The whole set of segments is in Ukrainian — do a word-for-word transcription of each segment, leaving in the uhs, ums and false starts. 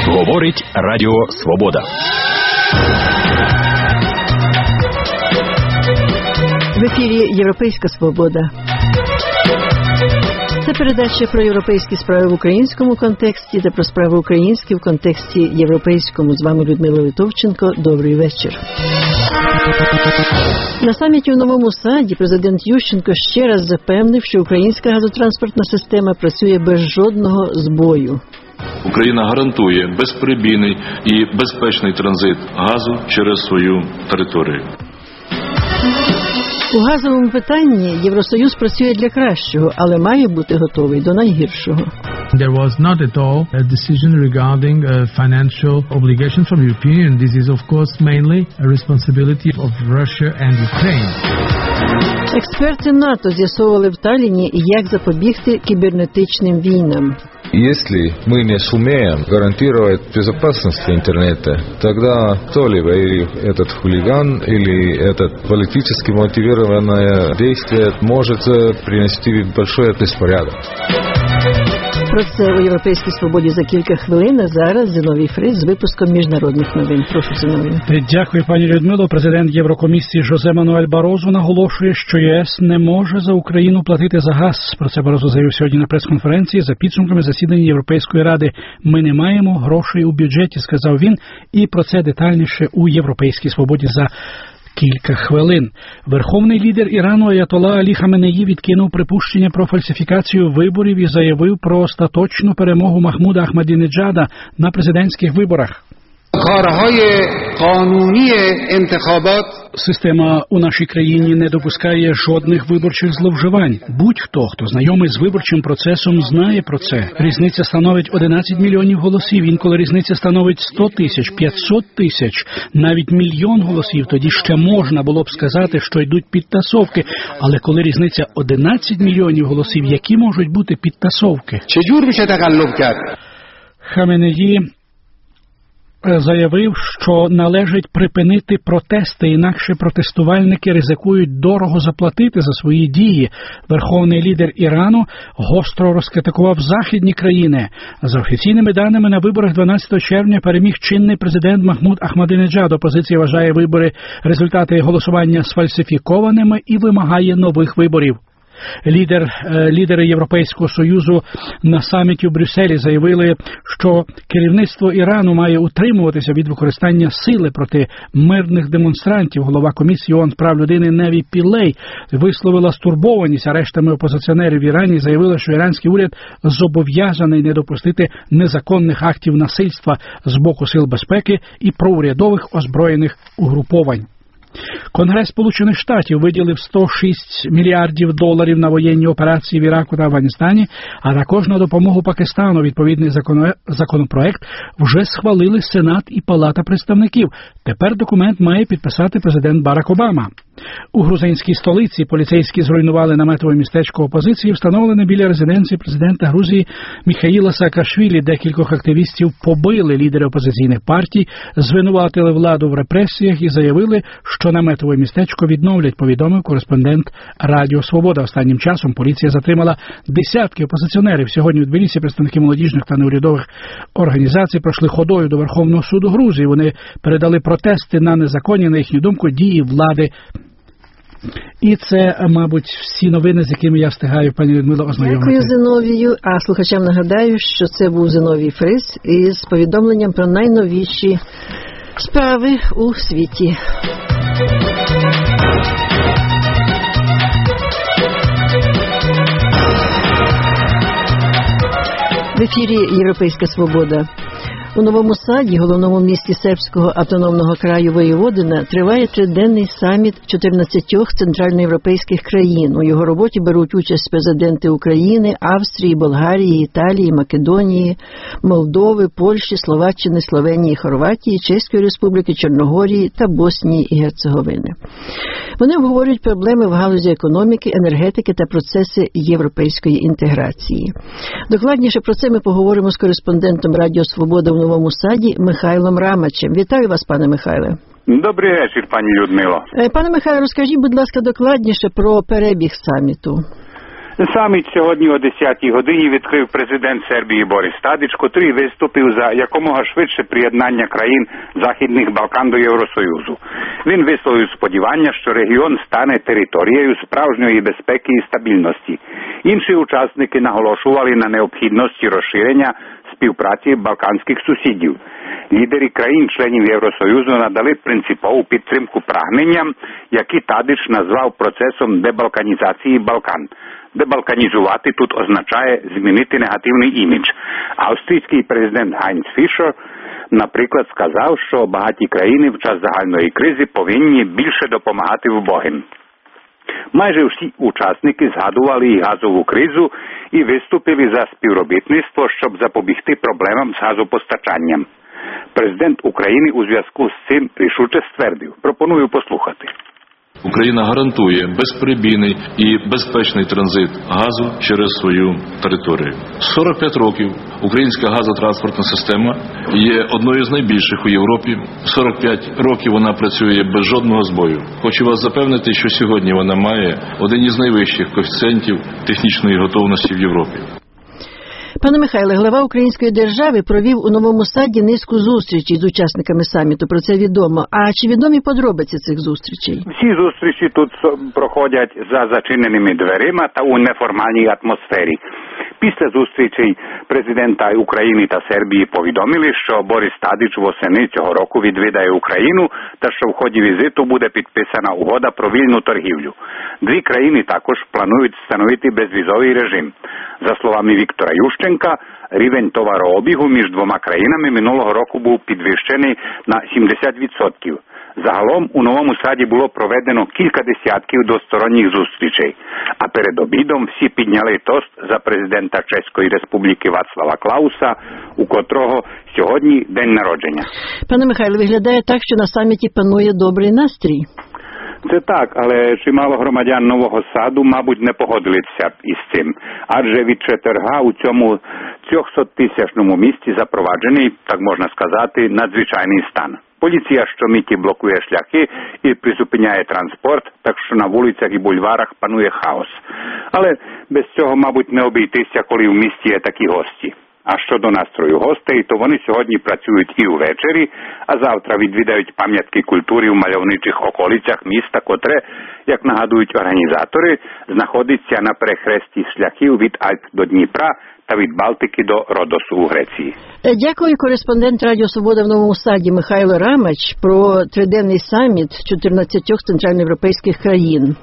Говорить Радіо Свобода. В ефірі «Європейська свобода». Це передача про європейські справи в українському контексті та про справи українські в контексті європейському. З вами Людмила Литовченко. Добрий вечір. На саміті у Новому Саді президент Ющенко ще раз запевнив, що українська газотранспортна система працює без жодного збою. Україна гарантує безперебійний і безпечний транзит газу через свою територію. У газовому питанні Євросоюз працює для кращого, але має бути готовий до найгіршого. There was not at all a decision regarding a financial obligation from the European Union. This is of course mainly a responsibility of Russia and Ukraine. Експерти НАТО з'ясовували в Таллині, як запобігти кібернетичним війнам. Если мы не сумеем гарантировать безопасность интернета, тогда кто-либо, или этот хулиган, или это политически мотивированное действие может принести большой беспорядок. Про це у «Європейській свободі» за кілька хвилин, а зараз Зіновій Фрис з випуском міжнародних новин. Прошу, Зіновій. Дякую, пані Людмило. Президент Єврокомісії Жозе Мануель Барозо наголошує, що ЄС не може за Україну платити за газ. Про це Барозо заявив сьогодні на прес-конференції за підсумками засідання Європейської ради. Ми не маємо грошей у бюджеті, сказав він, і про це детальніше у «Європейській свободі» за кілька хвилин. Верховний лідер Ірану Аятолла Алі Хаменеї відкинув припущення про фальсифікацію виборів і заявив про остаточну перемогу Махмуда Ахмадінеджада на президентських виборах. Система у нашій країні не допускає жодних виборчих зловживань. Будь-хто, хто знайомий з виборчим процесом, знає про це. Різниця становить одинадцять мільйонів голосів. Інколи різниця становить сто тисяч, п'ятсот тисяч, навіть мільйон голосів. Тоді ще можна було б сказати, що йдуть підтасовки. Але коли різниця одинадцять мільйонів голосів, які можуть бути підтасовки? Хаменеї заявив, що належить припинити протести, інакше протестувальники ризикують дорого заплатити за свої дії. Верховний лідер Ірану гостро розкритикував західні країни. За офіційними даними, на виборах дванадцятого червня переміг чинний президент Махмуд Ахмадінеджад. Опозиція вважає вибори, результати голосування сфальсифікованими і вимагає нових виборів. Лідер, лідери Європейського Союзу на саміті в Брюсселі заявили, що керівництво Ірану має утримуватися від використання сили проти мирних демонстрантів. Голова комісії ООН з прав людини Неві Пілей висловила стурбованість арештами опозиціонерів в Ірані і заявила, що іранський уряд зобов'язаний не допустити незаконних актів насильства з боку сил безпеки і проурядових озброєних угруповань. Конгрес Сполучених Штатів виділив сто шість мільярдів доларів на воєнні операції в Іраку та Афганістані, а також на допомогу Пакистану. Відповідний законопроект вже схвалили Сенат і Палата представників. Тепер документ має підписати президент Барак Обама. У грузинській столиці поліцейські зруйнували наметове містечко опозиції, встановлене біля резиденції президента Грузії Міхаїла Саакашвілі. Декількох активістів побили. Лідери опозиційних партій звинуватили владу в репресіях і заявили, що наметове містечко відновлять, повідомив кореспондент Радіо Свобода. Останнім часом поліція затримала десятки опозиціонерів. Сьогодні у Тбілісі представники молодіжних та неурядових організацій пройшли ходою до Верховного суду Грузії. Вони передали протести на незаконні, на їхню думку, дії влади. І це, мабуть, всі новини, з якими я встигаю, пані Людмило, ознайомити. Дякую, Зіновію. А слухачам нагадаю, що це був Зіновій Фрис із повідомленням про найновіші справи у світі. В ефірі «Європейська свобода». У Новому Саді, головному місті сербського автономного краю Воєводина, триває триденний саміт чотирнадцятьох центральноєвропейських країн. У його роботі беруть участь президенти України, Австрії, Болгарії, Італії, Македонії, Молдови, Польщі, Словаччини, Словенії, Хорватії, Чеської Республіки, Чорногорії та Боснії і Герцеговини. Вони обговорюють проблеми в галузі економіки, енергетики та процеси європейської інтеграції. Докладніше про це ми поговоримо з кореспондентом Радіо Свобода в Новому Саді Михайлом Рамачем. Вітаю вас, пане Михайле. Добрий вечір, пані Людмило. Пане Михайло, розкажіть, будь ласка, докладніше про перебіг саміту. Саміт сьогодні о десятій годині відкрив президент Сербії Борис Тадич, котрий виступив за якомога швидше приєднання країн Західних Балкан до Євросоюзу. Він висловив сподівання, що регіон стане територією справжньої безпеки і стабільності. Інші учасники наголошували на необхідності розширення співпраці балканських сусідів. Лідери країн-членів Євросоюзу надали принципову підтримку прагненням, які Тадич назвав процесом дебалканізації Балкан. Дебалканізувати тут означає змінити негативний імідж. Австрійський президент Хайнц Фішер, наприклад, сказав, що багаті країни в час загальної кризи повинні більше допомагати вбогим. Майже всі учасники згадували і газову кризу і виступили за співробітництво, щоб запобігти проблемам з газопостачанням. Президент України у зв'язку з цим рішуче ствердив. Пропоную послухати. Україна гарантує безперебійний і безпечний транзит газу через свою територію. сорок п'ять років українська газотранспортна система є одною з найбільших у Європі. сорок п'ять років вона працює без жодного збою. Хочу вас запевнити, що сьогодні вона має один із найвищих коефіцієнтів технічної готовності в Європі. Пане Михайле, глава української держави провів у Новому Саді низку зустрічей з учасниками саміту, про це відомо. А чи відомі подробиці цих зустрічей? Всі зустрічі тут проходять за зачиненими дверима та у неформальній атмосфері. Після зустрічей президента України та Сербії повідомили, що Борис Тадич восени цього року відвідає Україну та що в ході візиту буде підписана угода про вільну торгівлю. Дві країни також планують встановити безвізовий режим. За словами Віктора Ющенка, рівень товарообігу між двома країнами минулого року був підвищений на сімдесят відсотків. Загалом у Новому Саді було проведено кілька десятків двосторонніх зустрічей. А перед обідом всі підняли тост за президента Чеської Республіки Вацлава Клауса, у котрого сьогодні день народження. Пане Михайло, виглядає так, що на саміті панує добрий настрій. Це так, але чимало громадян Нового Саду, мабуть, не погодилися із цим. Адже від четверга у цьому трьохсоттисячному місті запроваджений, так можна сказати, надзвичайний стан. Поліція щомиті блокує шляхи і призупиняє транспорт, так що на вулицях і бульварах панує хаос. Але без цього, мабуть, не обійтися, коли в місті є такі гості. А щодо настрою гостей, то вони сьогодні працюють і увечері, а завтра відвідають пам'ятки культури в мальовничих околицях міста, котре, як нагадують організатори, знаходиться на перехресті шляхів від Альп до Дніпра та від Балтики до Родосу у Греції. Дякую, кореспондент Радіо Свобода в Новому Саді Михайло Рамач про триденний саміт чотирнадцятьох центральноєвропейських країн.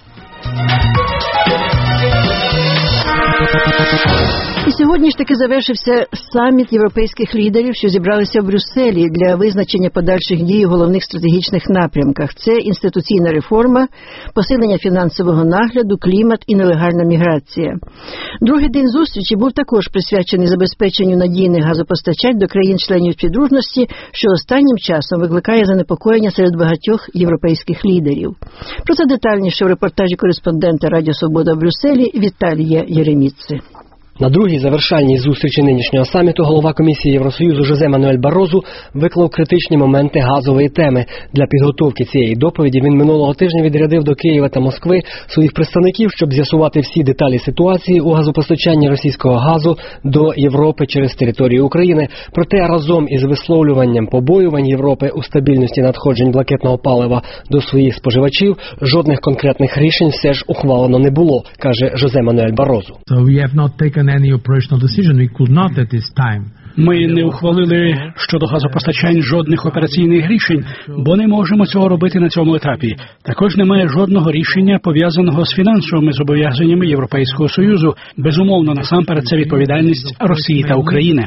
І сьогодні ж таки завершився саміт європейських лідерів, що зібралися в Брюсселі для визначення подальших дій у головних стратегічних напрямках. Це інституційна реформа, посилення фінансового нагляду, клімат і нелегальна міграція. Другий день зустрічі був також присвячений забезпеченню надійних газопостачань до країн-членів співдружності, що останнім часом викликає занепокоєння серед багатьох європейських лідерів. Про це детальніше в репортажі кореспондента Радіо Свобода в Брюсселі Віталія Єреміци. На другій завершальній зустрічі нинішнього саміту голова Комісії Євросоюзу Жозе Мануель Баррозу виклав критичні моменти газової теми. Для підготовки цієї доповіді він минулого тижня відрядив до Києва та Москви своїх представників, щоб з'ясувати всі деталі ситуації у газопостачанні російського газу до Європи через територію України. Проте разом із висловлюванням побоювань Європи у стабільності надходжень блакитного палива до своїх споживачів, жодних конкретних рішень все ж ухвалено не було, каже Жозе Мануель Баррозу. So we have not taken any operational decision. We could not at this time. Ми не ухвалили щодо газопостачань жодних операційних рішень, бо не можемо цього робити на цьому етапі. Також немає жодного рішення, пов'язаного з фінансовими зобов'язаннями Європейського Союзу. Безумовно, насамперед це відповідальність Росії та України.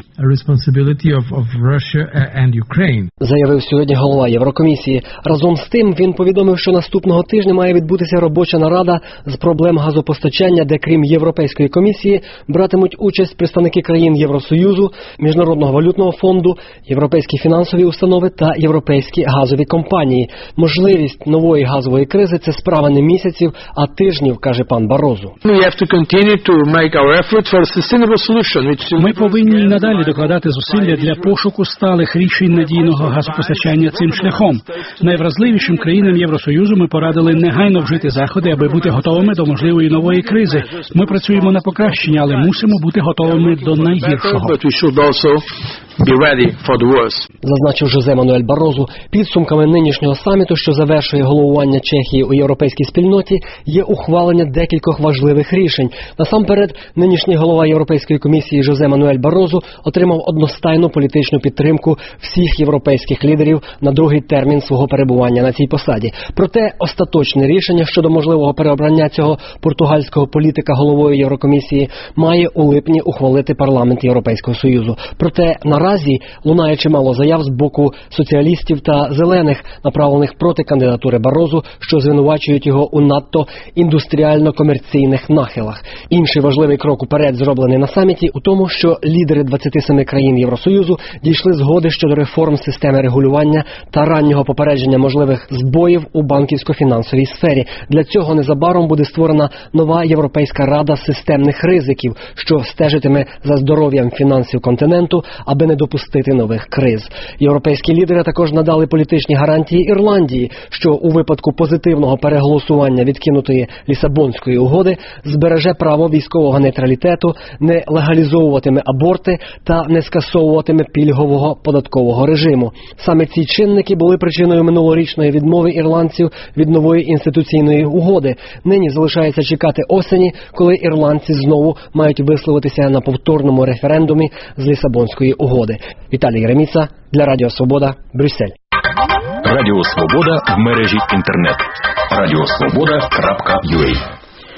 Заявив сьогодні голова Єврокомісії. Разом з тим він повідомив, що наступного тижня має відбутися робоча нарада з проблем газопостачання, де крім Європейської комісії братимуть участь представники країн Євросоюзу, Міжнародного валютного фонду, європейські фінансові установи та європейські газові компанії. Можливість нової газової кризи – це справа не місяців, а тижнів, каже пан Барозу. Ми повинні і надалі докладати зусилля для пошуку сталих рішень надійного газопостачання цим шляхом. Найвразливішим країнам Євросоюзу ми порадили негайно вжити заходи, аби бути готовими до можливої нової кризи. Ми працюємо на покращення, але мусимо бути готовими до найгіршого. Зазначив Жозе Мануель Барозу, підсумками нинішнього саміту, що завершує головування Чехії у європейській спільноті, є ухвалення декількох важливих рішень. Насамперед, нинішній голова Європейської комісії Жозе Мануель Барозу отримав одностайну політичну підтримку всіх європейських лідерів на другий термін свого перебування на цій посаді. Проте остаточне рішення щодо можливого переобрання цього португальського політика головою Єврокомісії має у липні ухвалити парламент Європейського Союзу. Проте наразі лунає чимало заяв з боку соціалістів та зелених, направлених проти кандидатури Барозу, що звинувачують його у надто індустріально-комерційних нахилах. Інший важливий крок уперед, зроблений на саміті, у тому, що лідери двадцяти семи країн Євросоюзу дійшли згоди щодо реформ системи регулювання та раннього попередження можливих збоїв у банківсько-фінансовій сфері. Для цього незабаром буде створена нова Європейська рада системних ризиків, що стежитиме за здоров'ям фінансів континенту, аби не допустити нових криз. Європейські лідери також надали політичні гарантії Ірландії, що у випадку позитивного переголосування відкинутої Лісабонської угоди збереже право військового нейтралітету, не легалізовуватиме аборти та не скасовуватиме пільгового податкового режиму. Саме ці чинники були причиною минулорічної відмови ірландців від нової інституційної угоди. Нині залишається чекати осені, коли ірландці знову мають висловитися на повторному референдумі з Лісабонської угоди. Віталій Єреміца для Радіо Свобода, Брюссель. Радіо Свобода в мережі інтернет. радіосвобода крапка ю а.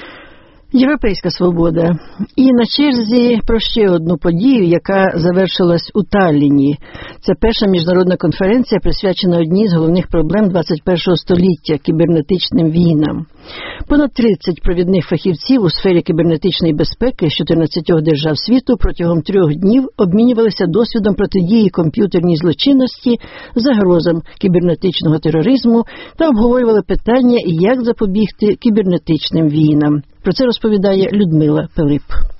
Європейська свобода. І на черзі про ще одну подію, яка завершилась у Талліні. Це перша міжнародна конференція, присвячена одній з головних проблем двадцять першого століття – кібернетичним війнам. Понад тридцять провідних фахівців у сфері кібернетичної безпеки з чотирнадцяти держав світу протягом трьох днів обмінювалися досвідом протидії комп'ютерній злочинності, загрозам кібернетичного тероризму та обговорювали питання, як запобігти кібернетичним війнам. Про це розповідає Людмила Пилип.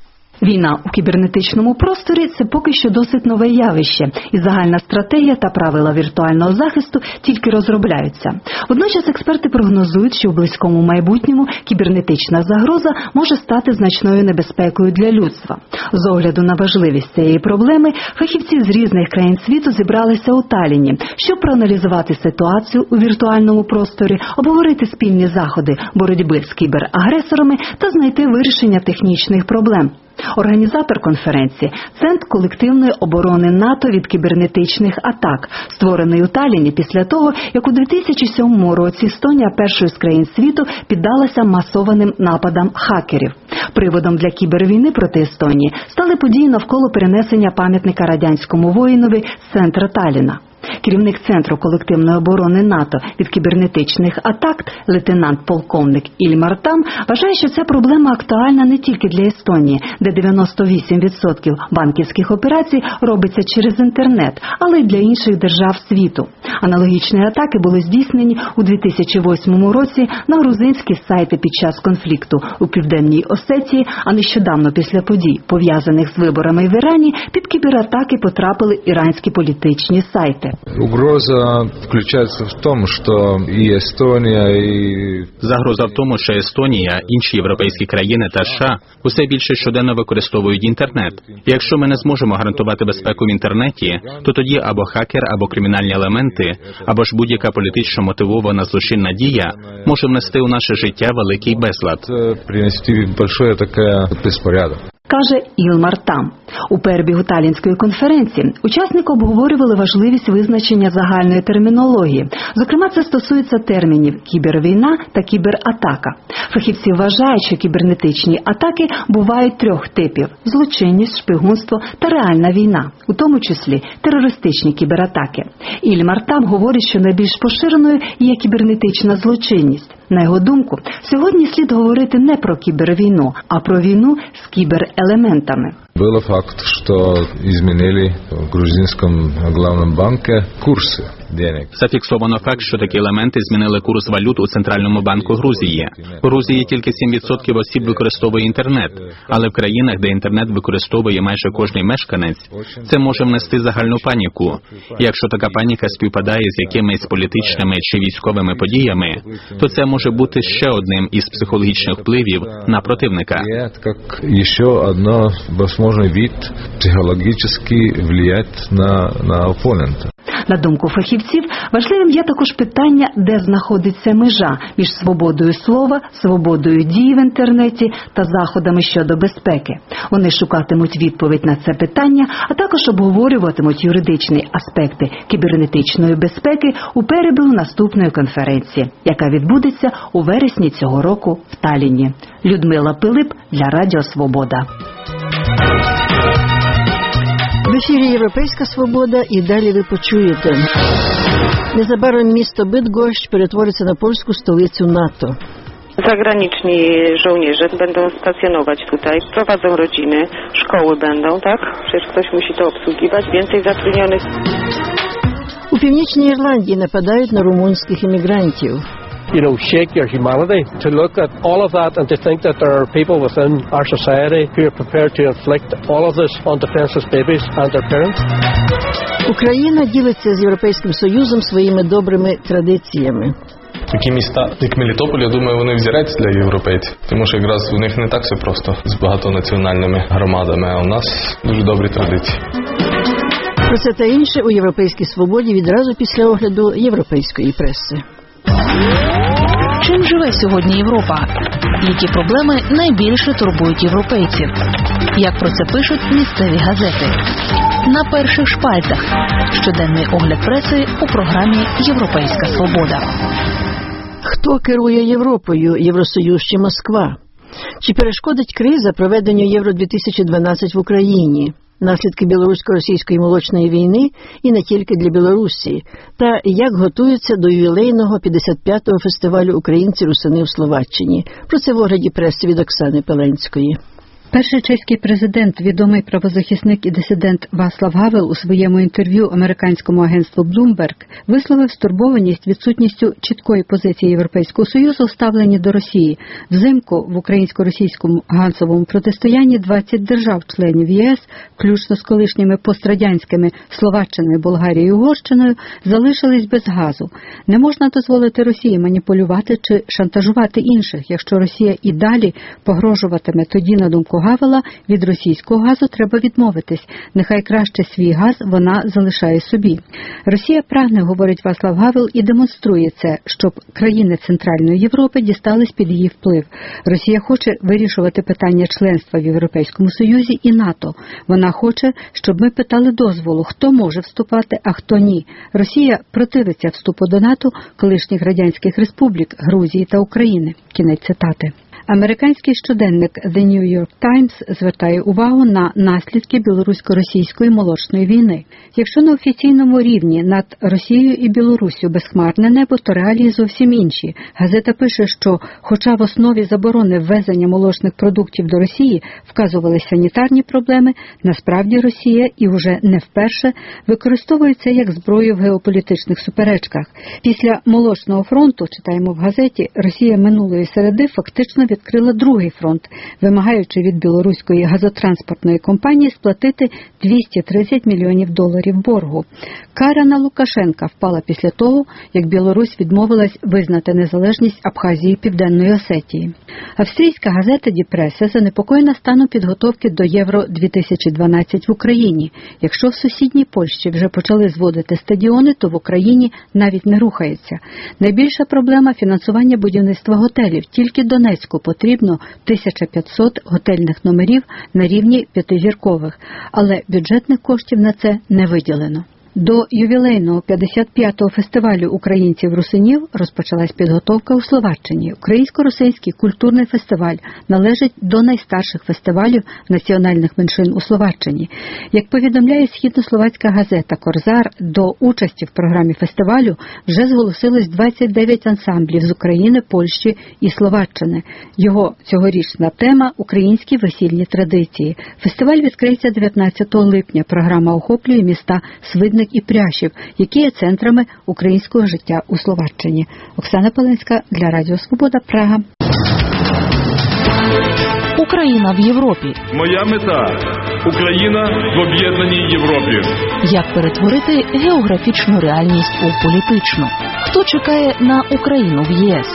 Війна у кібернетичному просторі – це поки що досить нове явище, і загальна стратегія та правила віртуального захисту тільки розробляються. Водночас експерти прогнозують, що в близькому майбутньому кібернетична загроза може стати значною небезпекою для людства. З огляду на важливість цієї проблеми, фахівці з різних країн світу зібралися у Талліні, щоб проаналізувати ситуацію у віртуальному просторі, обговорити спільні заходи боротьби з кіберагресорами та знайти вирішення технічних проблем. Організатор конференції – Центр колективної оборони НАТО від кібернетичних атак, створений у Талліні після того, як у дві тисячі сьомому році Естонія першою з країн світу піддалася масованим нападам хакерів. Приводом для кібервійни проти Естонії стали події навколо перенесення пам'ятника радянському воїнові з центра Талліна. Керівник Центру колективної оборони НАТО від кібернетичних атак, лейтенант-полковник Ільмар Там, вважає, що ця проблема актуальна не тільки для Естонії, де дев'яносто вісім відсотків банківських операцій робиться через інтернет, але й для інших держав світу. Аналогічні атаки були здійснені у дві тисячі восьмому році на грузинські сайти під час конфлікту у Південній Осетії, а нещодавно після подій, пов'язаних з виборами в Ірані, під кібератаки потрапили іранські політичні сайти. Угроза включається в тому, що і Естонія, і... Загроза в тому, що Естонія, інші європейські країни та США усе більше щоденно використовують інтернет. І якщо ми не зможемо гарантувати безпеку в інтернеті, то тоді або хакер, або кримінальні елементи, або ж будь-яка політично мотивована злочинна дія може внести у наше життя великий безлад. Це принести великий такий безпорядок. Каже Ільмар Там. У перебігу Таллінської конференції учасники обговорювали важливість визначення загальної термінології. Зокрема, це стосується термінів «кібервійна» та «кібератака». Фахівці вважають, що кібернетичні атаки бувають трьох типів – злочинність, шпигунство та реальна війна, у тому числі терористичні кібератаки. Ільмар Там говорить, що найбільш поширеною є кібернетична злочинність. На його думку, сьогодні слід говорити не про кібервійну, а про війну з кіберелементами. Был факт, что изменили в грузинском главном банке курсы денег. Зафіксовано факт, що такі елементи змінили курс валют у Центральному банку Грузії. У Грузії тільки сім відсотків осіб використовує інтернет, але в країнах, де інтернет використовує майже кожний мешканець, це може внести загальну паніку. І якщо така паніка співпадає з якимись політичними чи військовими подіями, то це може бути ще одним із психологічних впливів на противника. Як ще одна возможний вид психологічно впливати на, на опонента. На думку фахівців, важливим є також питання, де знаходиться межа між свободою слова, свободою дії в інтернеті та заходами щодо безпеки. Вони шукатимуть відповідь на це питання, а також обговорюватимуть юридичні аспекти кібернетичної безпеки у перебігу наступної конференції, яка відбудеться у вересні цього року в Таллінні. Людмила Пилип для Радіо Свобода. В ефірі «Європейська свобода» і далі ви почуєте. Незабаром місто Бидгощ перетвориться на польську столицю НАТО. Zagraniczni żołnierze będą stacjonować tutaj, prowadzą rodziny, szkoły będą, tak? Przecież ktoś musi to obsługiwać, więcej zatrudnionych. У Північній Ірландії нападають на румунських іммігрантів. You know, shake your humanity to look at all of that and to think that there are people within our society who are prepared to inflict all of this on defenseless babies and their parents. Україна ділиться з Європейським Союзом своїми добрими традиціями. Такі міста, як Мелітополь, я думаю, вони взірець для європейців. Тому що якраз у них не так все просто з багатонаціональними громадами, а у нас дуже добрі традиції. Про це та інше у «Європейській свободі» відразу після огляду європейської преси. Чим живе сьогодні Європа? Які проблеми найбільше турбують європейців? Як про це пишуть місцеві газети? На перших шпальтах. Щоденний огляд преси у програмі «Європейська свобода». Хто керує Європою? Євросоюз чи Москва? Чи перешкодить криза проведенню Євро дві тисячі дванадцять в Україні? Наслідки білорусько-російської молочної війни і не тільки для Білорусі, та як готуються до ювілейного п'ятдесят п'ятого фестивалю «Українці-русини» в Словаччині. Про це в огляді преси від Оксани Пеленської. Перший чеський президент, відомий правозахисник і дисидент Васлав Гавел у своєму інтерв'ю американському агентству Bloomberg висловив стурбованість відсутністю чіткої позиції Європейського Союзу в ставленні до Росії. Взимку в українсько-російському газовому протистоянні двадцять держав-членів ЄС, включно з колишніми пострадянськими Словаччиною, Болгарією і Угорщиною, залишились без газу. Не можна дозволити Росії маніпулювати чи шантажувати інших. Якщо Росія і далі погрожуватиме, тоді, на думку Гавела, від російського газу треба відмовитись. Нехай краще свій газ вона залишає собі. Росія прагне, говорить Васлав Гавел, і демонструє це, щоб країни Центральної Європи дістались під її вплив. Росія хоче вирішувати питання членства в Європейському Союзі і НАТО. Вона хоче, щоб ми питали дозволу, хто може вступати, а хто ні. Росія противиться вступу до НАТО колишніх радянських республік Грузії та України. Кінець цитати. Американський щоденник The New York Times звертає увагу на наслідки білорусько-російської молочної війни. Якщо на офіційному рівні над Росією і Білоруссю безхмарне небо, то реалії зовсім інші. Газета пише, що хоча в основі заборони ввезення молочних продуктів до Росії вказували санітарні проблеми, насправді Росія, і вже не вперше, використовується як зброю в геополітичних суперечках. Після молочного фронту, читаємо в газеті, Росія минулої середи фактично відкрила другий фронт, вимагаючи від білоруської газотранспортної компанії сплатити двісті тридцять мільйонів доларів боргу. Кара на Лукашенка впала після того, як Білорусь відмовилась визнати незалежність Абхазії і Південної Осетії. Австрійська газета «Die Presse» занепокоєна станом підготовки до Євро дві тисячі дванадцять в Україні. Якщо в сусідній Польщі вже почали зводити стадіони, то в Україні навіть не рухається. Найбільша проблема – фінансування будівництва готелів. Тільки Донецьку потрібно тисяча п'ятсот готельних номерів на рівні п'ятизіркових, але бюджетних коштів на це не виділено. До ювілейного п'ятдесят п'ятого фестивалю українців-русинів розпочалась підготовка у Словаччині. Українсько-русинський культурний фестиваль належить до найстарших фестивалів національних меншин у Словаччині. Як повідомляє східнословацька газета «Корзар», до участі в програмі фестивалю вже зголосилось двадцять дев'ять ансамблів з України, Польщі і Словаччини. Його цьогорічна тема – українські весільні традиції. Фестиваль відкриється дев'ятнадцятого липня. Програма охоплює міста Свидник і Прящів, які є центрами українського життя у Словаччині. Оксана Палинська для Радіо Свобода, Прага. Україна в Європі. Моя мета – Україна в об'єднаній Європі. Як перетворити географічну реальність у політичну? Хто чекає на Україну в ЄС?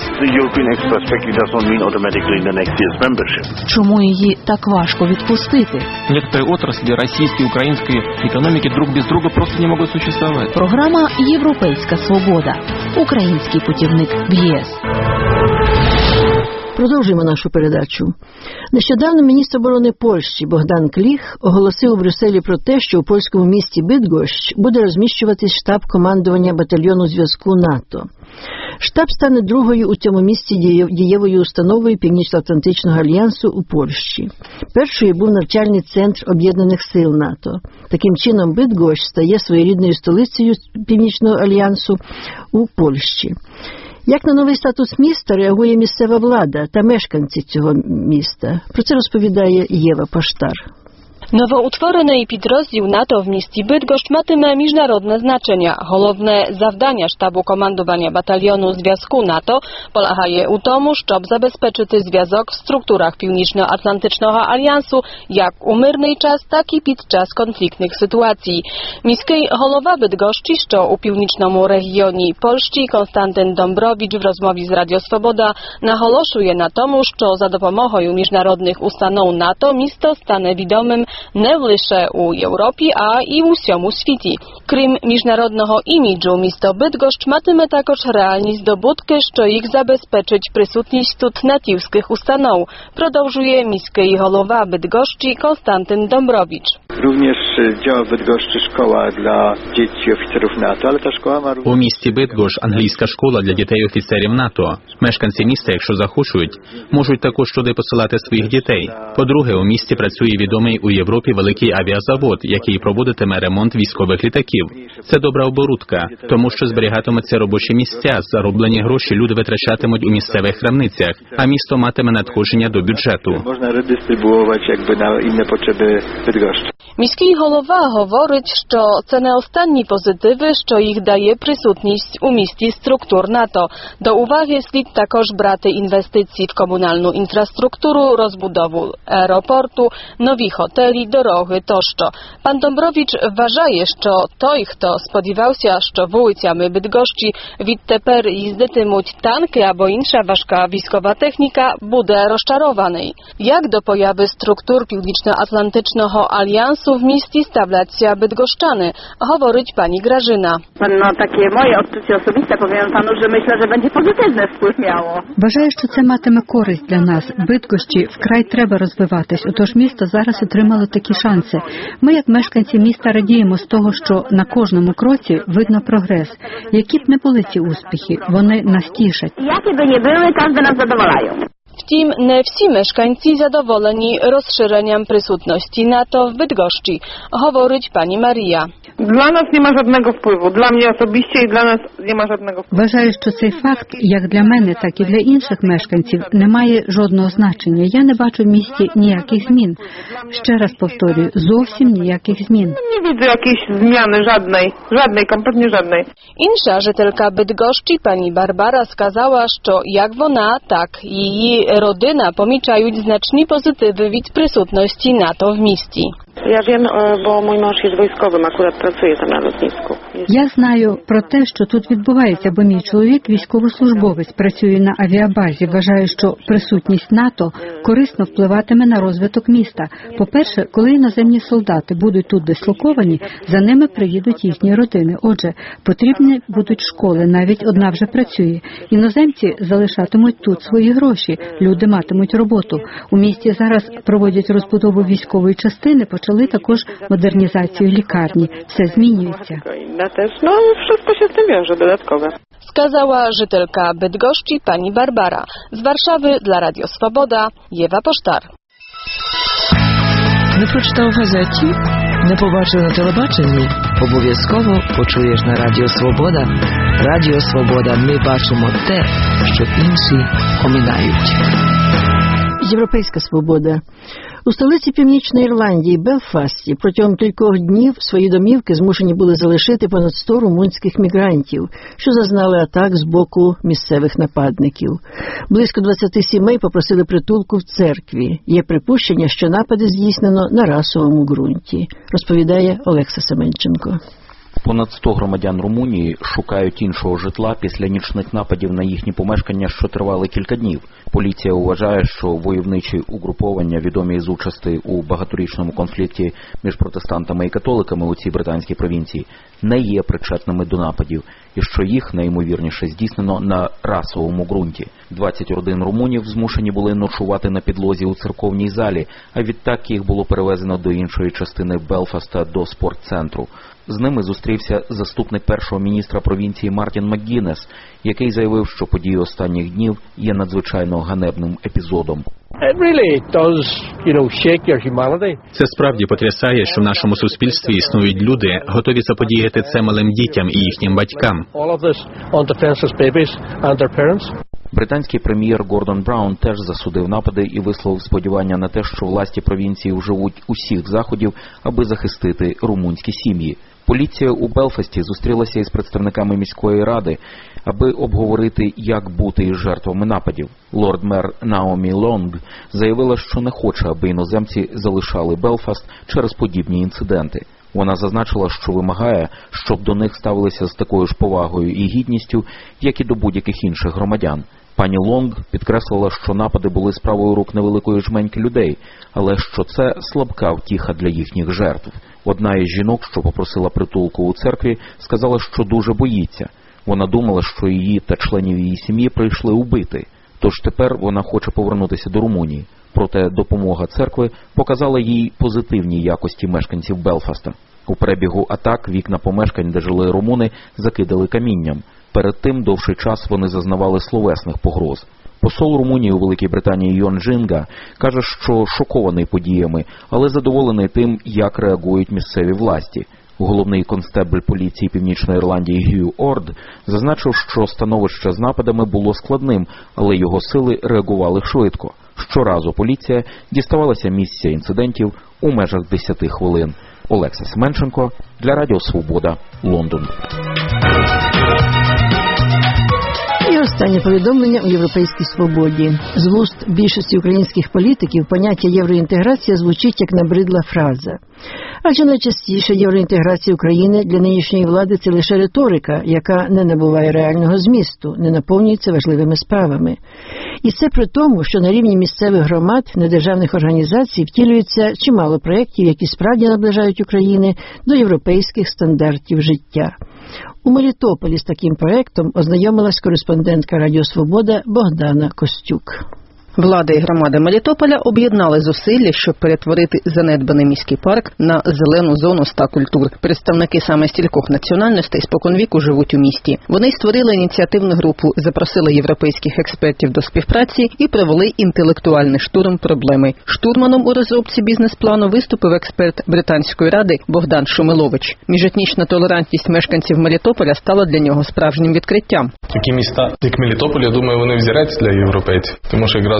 Чому її так важко відпустити? Некоторые отрасли российской и украинской экономики друг без друга просто не могут существовать. Програма «Європейська свобода». Український путівник в ЄС. Продовжуємо нашу передачу. Нещодавно міністр оборони Польщі Богдан Кліх оголосив у Брюсселі про те, що у польському місті Бидгощ буде розміщуватись штаб командування батальйону зв'язку НАТО. Штаб стане другою у цьому місті дієвою установою Північно-Атлантичного альянсу у Польщі. Першою був навчальний центр об'єднаних сил НАТО. Таким чином, Бидгощ стає своєрідною столицею Північного альянсу у Польщі. Як на новий статус міста реагує місцева влада та мешканці цього міста? Про це розповідає Єва Паштар. Nowoutworený підрозділ НАТО в місті Бидгощ матиме міжнародне значення. Головне завдання штабу командування батальйону зв'язку НАТО полягає у тому, щоб забезпечити зв'язок в структурах Північно-Атлантичного альянсу як у мирний час, так і під час конфліктних ситуацій. Міський голова Бидгощі, що у північному регіоні Польщі, Константин Домбрович в розмові з Радіо Свобода наголошує на тому, що за допомогою міжнародних установ НАТО місто стане відомим не лише у Європі, а і у всьому світі. Крім міжнародного іміджу, місто Бидгощ матиме також реальні здобутки, що їх забезпечить присутність тут натівських установ, продовжує міський голова Бидгощі Константин Домбрович. Również działa w Bydgoszczy szkoła dla dzieci oficerów НАТО, ale ta szkoła ma... У місті Бидгощ англійська школа для дітей офіцерів НАТО. Мешканці міста, якщо захочуть, можуть також туди посилати своїх дітей. По-друге, у місті працює відомий у Європі великий авіазавод, який проводитиме ремонт військових літаків. Це добра оборудка, тому що зберігатимуться робочі місця, зароблені гроші люди витрачатимуть у місцевих крамницях, а місто матиме надходження до бюджету. Можна редистрибуювати якби на інші потреби Бидгоща. Міський голова говорить, що це не останні позитиви, що їх дає присутність у місті структур НАТО. До уваги слід також брати інвестиції в комунальну інфраструктуру, розбудову аеропорту, нові готелі, дороги тощо. Пан Домбрович вважає, що той, хто сподівався, що вулицями Бидгощі відтепер їздитимуть танки або інша важка військова техніка, буде розчарований. Як до появи структур Північно-Атлантичного альянсу w mieście stawляться bydgoszczany, говорить pani Grażyna. No takie moje odczucie osobiste, powiem panu, że myślę, że będzie pozytywny wpływ miało. Вважаю, що це матиме користь для нас. Бидгощі вкрай треба розвиватись, отож місто зараз отримало такі шанси. Ми, як мешканці міста, радіємо з того, що на кожному кроці видно прогрес. Які б не були ці успіхи, вони нас тішать. Які би не були, кожен нас задоволяє. Wtim nie wszyscy mieszkańcy zadowoleni rozszerzeniem присутності НАТО w Bydgoszczy, говорить pani Maria. Dla nas nie ma żadnego wpływu, dla mnie osobiście i dla nas nie ma żadnego wpływu. Вважаю, що цей факт, як для мене, так і для інших мешканців, не має жодного значення. Я не бачу в місті ніяких змін. Ще раз повторюю, зовсім ніяких змін. Nie widzę jakiejś zmiany żadnej, żadnej, kompletnie żadnej. Інша жителька Bydgoszczy, pani Barbara, сказала, що як вона, так і її родина помічають значні позитиви від присутності НАТО в місті. Ja wiem, bo mój mąż jest wojskowym, akurat pracuje tam na lotnisku. Я знаю про те, що тут відбувається, бо мій чоловік, військовослужбовець, працює на авіабазі. Вважаю, що присутність НАТО корисно впливатиме на розвиток міста. По-перше, коли іноземні солдати будуть тут дислоковані, за ними приїдуть їхні родини. Отже, потрібні будуть школи, навіть одна вже працює. Іноземці залишатимуть тут свої гроші, люди матимуть роботу. У місті зараз проводять розбудову військової частини, почали також модернізацію лікарні. Все змінюється. No, wszystko się z tym wiąże dodatkowe. Сказала жителька Бydgoszczy pani Barbara. Z Warszawy dla Radio Swoboda Єва Поштар. Не прочитав в газеті? Не побачив на телебаченні? Обов'язково почуєш на Радіо Свобода. Радіо Свобода. Ми бачимо те, що інші оминають. Європейська свобода. У столиці Північної Ірландії, Белфасті, протягом кількох днів свої домівки змушені були залишити понад сто румунських мігрантів, що зазнали атак з боку місцевих нападників. Близько двадцять сімей попросили притулку в церкві. Є припущення, що напади здійснено на расовому ґрунті, розповідає Олекса Семенченко. Понад сто громадян Румунії шукають іншого житла після нічних нападів на їхні помешкання, що тривали кілька днів. Поліція вважає, що войовничі угруповання, відомі з участі у багаторічному конфлікті між протестантами і католиками у цій британській провінції, не є причетними до нападів, і що їх, найімовірніше, здійснено на расовому ґрунті. двадцять родин румунів змушені були ночувати на підлозі у церковній залі, а відтак їх було перевезено до іншої частини Белфаста, до спортцентру. З ними зустрівся заступник першого міністра провінції Мартін МакГіннес, який заявив, що події останніх днів є надзвичайно ганебним епізодом. Це справді потрясає, що в нашому суспільстві існують люди, готові заподіяти це малим дітям і їхнім батькам. Британський прем'єр Гордон Браун теж засудив напади і висловив сподівання на те, що власті провінції вживуть усіх заходів, аби захистити румунські сім'ї. Поліція у Белфасті зустрілася із представниками міської ради, аби обговорити, як бути із жертвами нападів. Лорд-мер Наомі Лонг заявила, що не хоче, аби іноземці залишали Белфаст через подібні інциденти. Вона зазначила, що вимагає, щоб до них ставилися з такою ж повагою і гідністю, як і до будь-яких інших громадян. Пані Лонг підкреслила, що напади були справою рук невеликої жменьки людей, але що це слабка втіха для їхніх жертв. Одна із жінок, що попросила притулку у церкві, сказала, що дуже боїться. Вона думала, що її та членів її сім'ї прийшли убити. Тож тепер вона хоче повернутися до Румунії. Проте допомога церкви показала їй позитивні якості мешканців Белфаста. У перебігу атак вікна помешкань, де жили румуни, закидали камінням. Перед тим довший час вони зазнавали словесних погроз. Посол Румунії у Великій Британії Йон Джинга каже, що шокований подіями, але задоволений тим, як реагують місцеві власті. Головний констебль поліції Північної Ірландії Гью Орд зазначив, що становище з нападами було складним, але його сили реагували швидко. Щоразу поліція діставалася місця інцидентів у межах десяти хвилин. Олекса Семенченко для Радіо Свобода, Лондон. І останнє повідомлення у «Європейській свободі». З вуст більшості українських політиків поняття євроінтеграція звучить як набридла фраза. Адже найчастіше євроінтеграція України для нинішньої влади – це лише риторика, яка не набуває реального змісту, не наповнюється важливими справами. І це при тому, що на рівні місцевих громад, недержавних організацій втілюється чимало проєктів, які справді наближають Україну до європейських стандартів життя. У Мелітополі з таким проєктом ознайомилась кореспондентка Радіо Свобода Богдана Костюк. Влада і громада Мелітополя об'єднали зусилля, щоб перетворити занедбаний міський парк на зелену зону ста культур. Представники саме стількох національностей споконвіку живуть у місті. Вони створили ініціативну групу, запросили європейських експертів до співпраці і провели інтелектуальний штурм проблеми. Штурманом у розробці бізнес-плану виступив експерт Британської ради Богдан Шумилович. Міжетнічна толерантність мешканців Мелітополя стала для нього справжнім відкриттям. Такі міста, як Мелітополь, я думаю, вони взірець для європейців, тому що якраз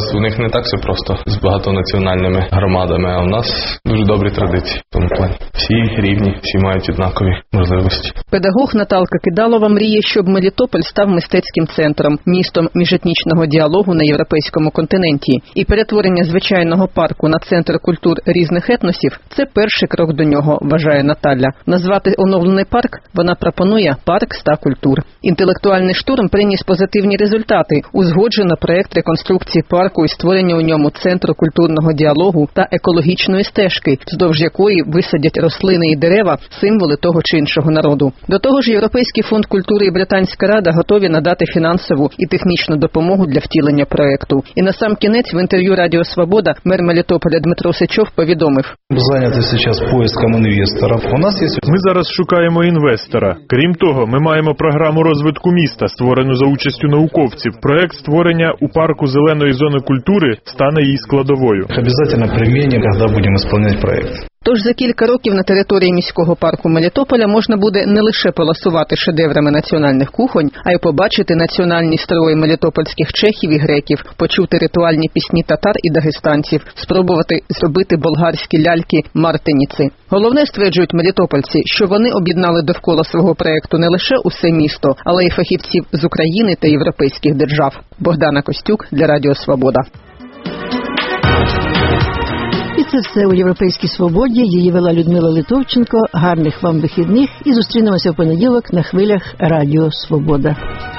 якраз у них не так все просто з багатонаціональними громадами, а у нас дуже добрі традиції в тому плані. Всі рівні, всі мають однакові можливості. Педагог Наталка Кидалова мріє, щоб Мелітополь став мистецьким центром, містом міжетнічного діалогу на європейському континенті. І перетворення звичайного парку на центр культур різних етносів – це перший крок до нього, вважає Наталя. Назвати оновлений парк вона пропонує «Парк ста культур». Інтелектуальний штурм приніс позитивні результати. Узгоджено проєкт реконструкції парку і створення у ньому центру культурного діалогу та екологічної стежки, вздовж якої висадять рослини і дерева – символи того чи іншого народу. До того ж, Європейський фонд культури і Британська рада готові надати фінансову і технічну допомогу для втілення проєкту. І на сам кінець в інтерв'ю Радіо Свобода мер Мелітополя Дмитро Сичов повідомив. Зайняті зараз поиском інвестора. У нас є... Ми зараз шукаємо інвестора. Крім того, ми маємо програму розвитку міста, створену за участю науковців. Проект створення у парку зеленої зони культури стане її складовою. Обов'язково примінимо, коли будемо виконувати проект. Тож за кілька років на території міського парку Мелітополя можна буде не лише поласувати шедеврами національних кухонь, а й побачити національні строї мелітопольських чехів і греків, почути ритуальні пісні татар і дагестанців, спробувати зробити болгарські ляльки-мартиніці. Головне, стверджують мелітопольці, що вони об'єднали довкола свого проєкту не лише усе місто, але й фахівців з України та європейських держав. Богдана Костюк для Радіо Свобода. І це все у «Європейській свободі». Її вела Людмила Литовченко. Гарних вам вихідних і зустрінемося в понеділок на хвилях Радіо Свобода.